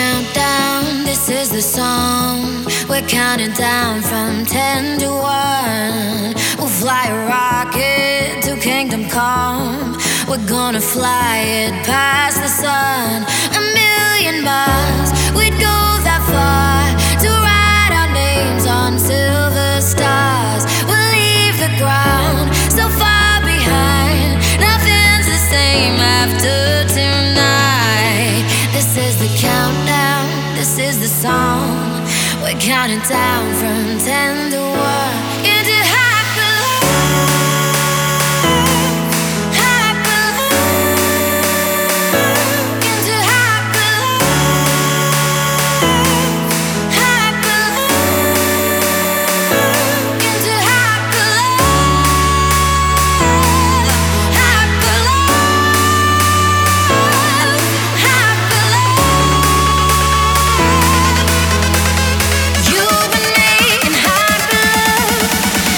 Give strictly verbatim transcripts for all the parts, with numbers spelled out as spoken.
countdown, this is the song. We're counting down from ten to one. We'll fly a rocket to kingdom come. We're gonna fly it past the sun. A million miles, we'd go that far to write our names on silver stars. We'll leave the ground so far behind. Nothing's the same after tonight. This is the countdown, this is the song. We're counting down from ten to one into hyper love, hyper love, into hyper love, hyper love, into hyper love, hyper love, hyper love. You and me in hyper love.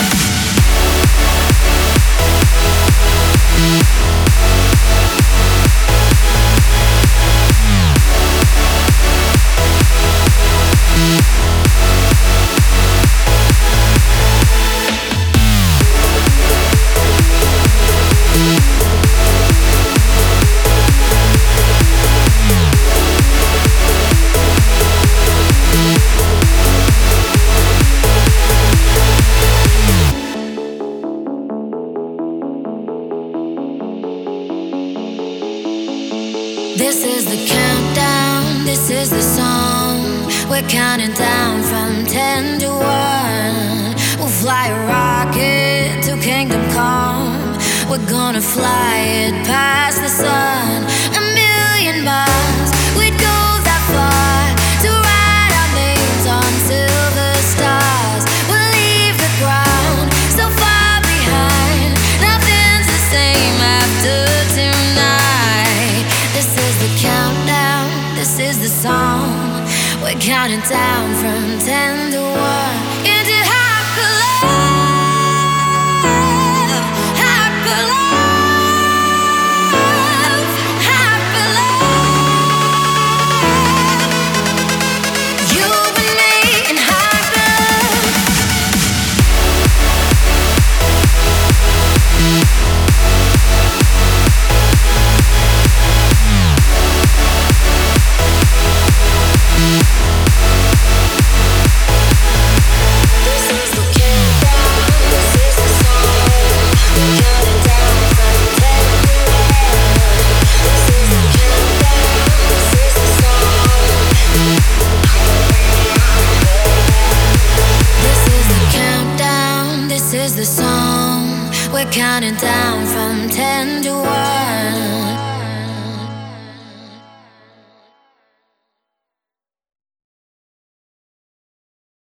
This is the countdown, this is the song. We're counting down from ten to one. We'll fly a rocket to kingdom come. We're gonna fly it past the sun. A million miles, we'd go that far to write our names on silver stars. We'll leave the ground so far behind. Nothing's the same after tonight. This is the countdown, this is the song. We're counting down from ten to one into hyper love, hyper love, hyper love. You and me in hyper This is the countdown, this is the song. We're counting down from ten to one. This is the countdown, this is the song. This is the countdown, this is the song. We're counting down from ten to one.